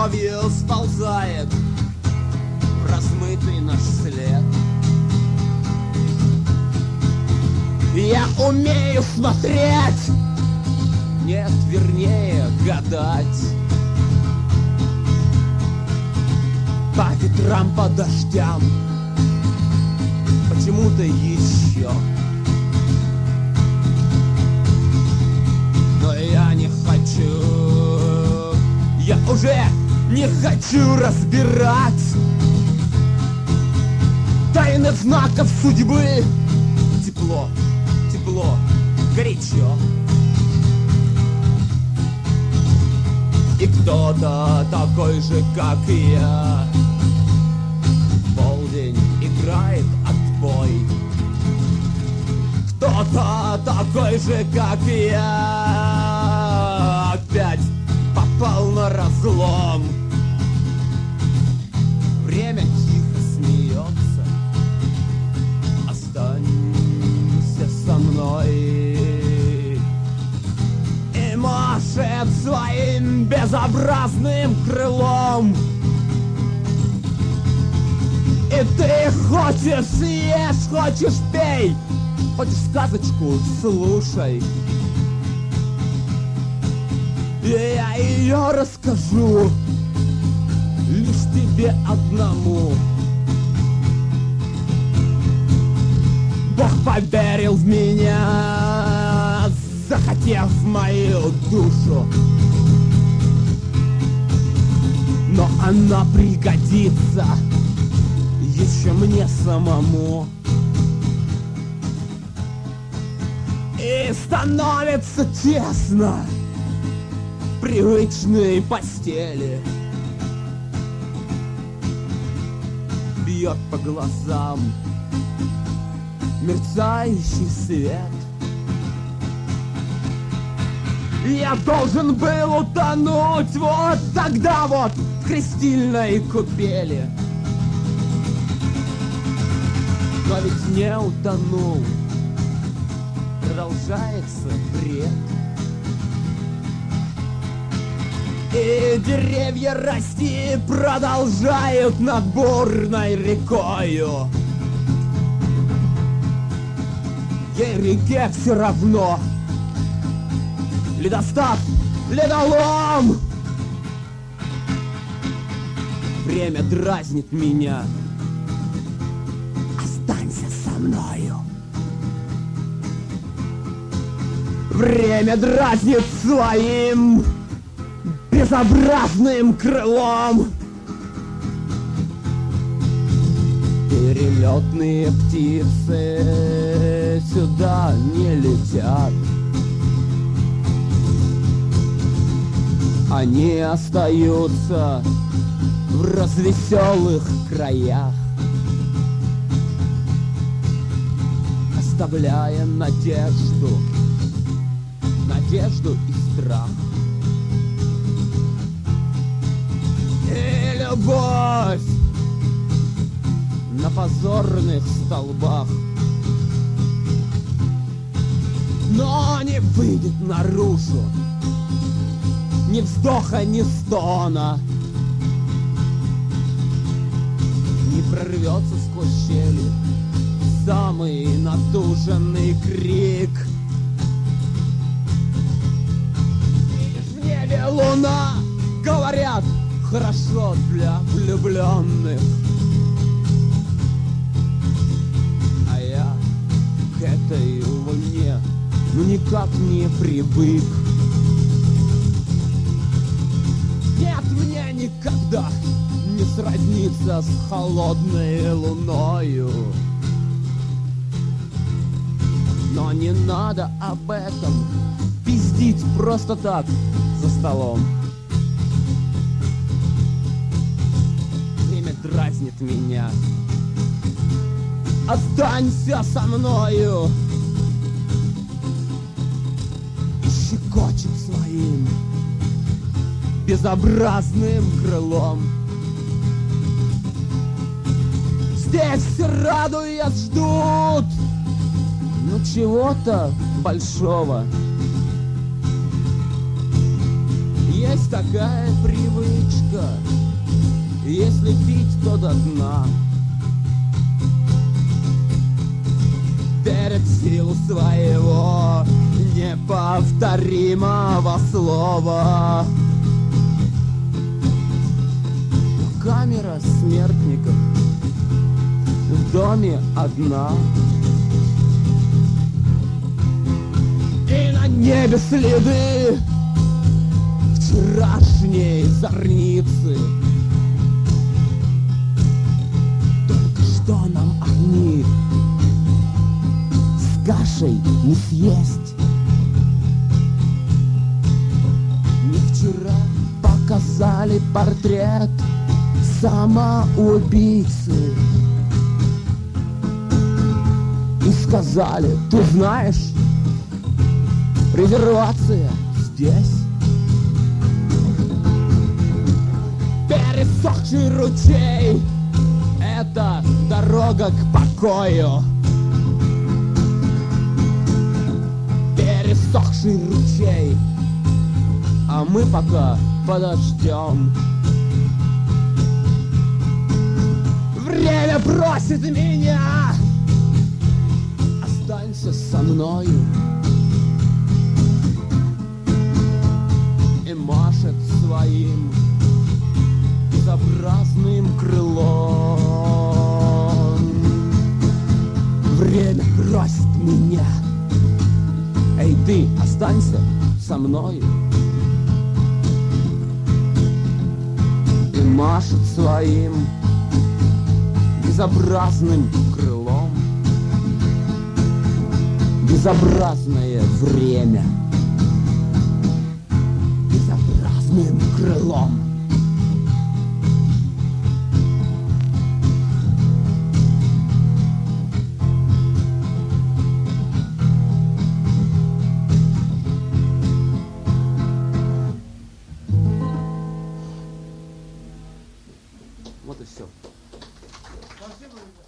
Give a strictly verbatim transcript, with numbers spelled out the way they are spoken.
кровью сползает размытый наш след. Я умею смотреть, нет, вернее, гадать. По ветрам, по дождям, почему-то еще. Но я не хочу, я уже не хочу разбирать тайны знаков судьбы. Тепло, тепло, горячо. И кто-то такой же, как и я, полдень играет отбой. Кто-то такой же, как и я, опять попал на разлом. Время тихо смеется, останься со мной. И машет своим безобразным крылом. И ты хочешь съешь, хочешь пей, хочешь сказочку слушай. И я ее расскажу лишь тебе одному. Бог поверил в меня, захотев мою душу. Но она пригодится еще мне самому. И становится тесно в привычной постели. Бьет по глазам мерцающий свет. Я должен был утонуть вот тогда вот в крестильной купели. Но ведь не утонул, продолжается бред. И деревья расти продолжают над бурной рекою. Ей реке все равно. Ледостав, ледолом. Время дразнит меня. Останься со мною. Время дразнит своим безобразным крылом. Перелетные птицы сюда не летят. Они остаются в развеселых краях, оставляя надежду, надежду и страх. И любовь на позорных столбах, но не выйдет наружу ни вздоха, ни стона, не прорвется сквозь щели самый натуженный крик. И в небе луна, говорят, хорошо для влюбленных. А я к этой луне ну никак не привык. Нет, мне никогда не сродниться с холодной луною. Но не надо об этом пиздить просто так за столом. Время дразнит меня. Останься со мною. И щекочет своим безобразным крылом. Здесь все радуя ждут, ну чего-то большого. Есть такая привычка, если пить, то до дна. Перед силу своего неповторимого слова. Камера смертников в доме одна. И на небе следы вчерашней зорницы. Только что нам огни с кашей не съесть. Не вчера показали портрет самоубийцы и сказали: ты знаешь, резервация здесь. Пересохший ручей — это дорога к покою. Пересохший ручей, а мы пока подождем. Время просит меня, останься со мною. И машет своим безобразным крылом. Время просит меня, эй, ты останься со мною. И машет своим безобразным крылом. Безобразное время безобразным крылом. Вот и все. Спасибо.